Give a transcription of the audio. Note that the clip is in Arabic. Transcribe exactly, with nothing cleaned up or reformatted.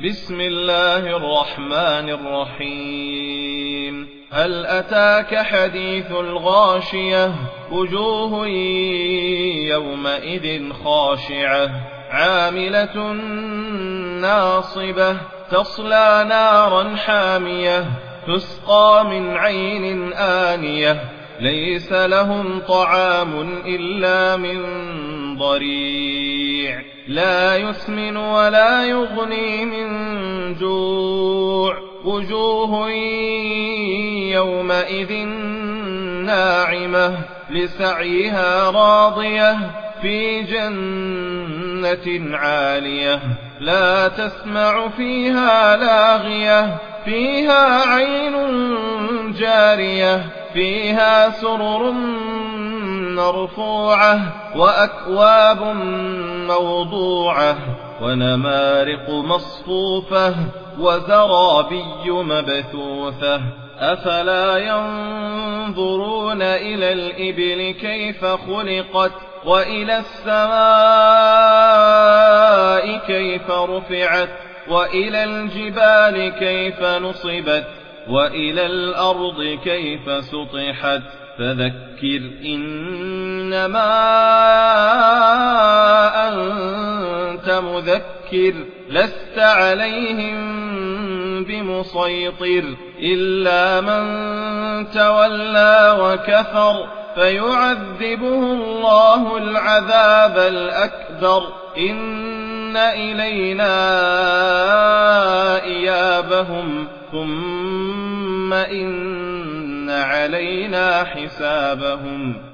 بسم الله الرحمن الرحيم. هل أتاك حديث الغاشية؟ وجوه يومئذ خاشعة عاملة ناصبة تصلى نارا حامية تسقى من عين آنية ليس لهم طعام إلا من ضريع لا يسمن ولا يغني من جوع. وجوه يومئذ ناعمة لسعيها راضية في جنة عالية لا تسمع فيها لاغية فيها عين جارية فيها سرر مرفوعة وأكواب موضوعة ونمارق مصفوفة وزرابي مبثوثة. أفلا ينظرون إلى الإبل كيف خلقت وإلى السماء كيف رفعت وإلى الجبال كيف نصبت وإلى الأرض كيف سطحت. فذكر إنما أنت مذكر لست عليهم بمسيطر إلا من تولى وكفر فيعذبه الله العذاب الأكبر. إن إلينا إيابهم ثم إن علينا حسابهم.